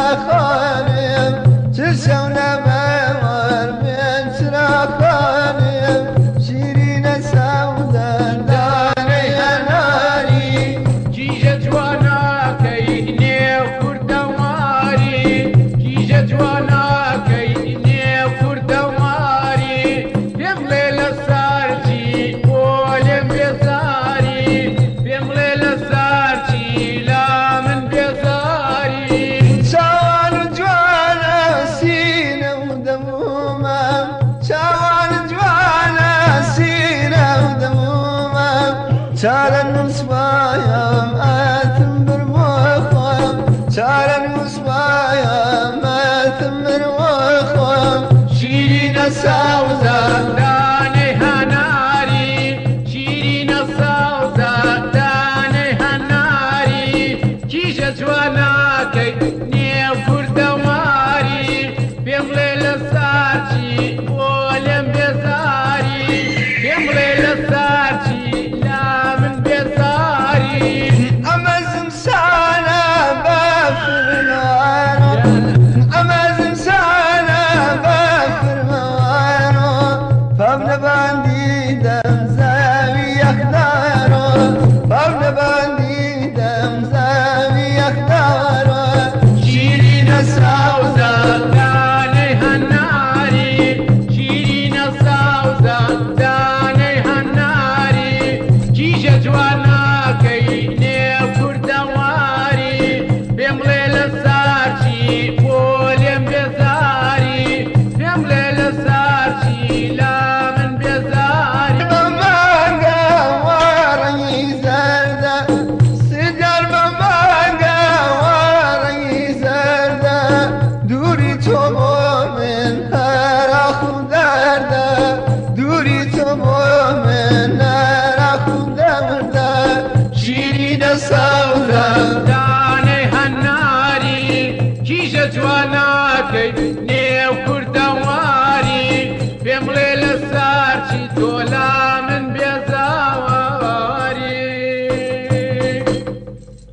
خانم چشونه بمار من چرا خانم شیرین سودان دانه هناری کیژە جواناکەی نێو کوردەواری کیژە جواناکەی نێو کوردەواری پێم بڵێ لە سارچی بۆ لێم بێزاری پێم بڵێ لە سارچی لا من بێزاری چاوان جوانە سینە و دەمومم چاوان جوانە سینە و دەمومم چارە نووسمایم ئەتم برمۆ خۆم چارە نووسمایم ئەتم برمۆ خۆم شیرینە ساوزە دانەی هەناری شیرینە ساوزە دانەی هەناری کیژە جواناکەی نێو کوردەواری پێم بڵێ لە سارچی بۆ لێم بێزاری پێم بڵێ لە سارچی لا من بێزاری ئەمە زمسانە بەفرمانۆ ئەمە زمسانە بەفرمانۆ پەم لەباندی دەم زەوی یەخدارۆ پەم لەباندی دەم زەوی یەخدارۆ شیرینە ساوزە دانەی هەناری شیرینە ساوزە دانەی هەناری کیژە جواناکەی نێو کوردەواری پێم بڵێ لە سارچی بۆ لێم بێزاری پێم بڵێ لە سارچی لا من بێزاری بەمانگە وەڕەنگی زەردە سجار بەمانگە وەڕەنگی زەردە دووری تۆ بۆ من هەراخ و دەردە دووری تۆ بۆ من هەراخ و دەردە شیرینە ساوزە دانەی هەناری کیژە جواناکەی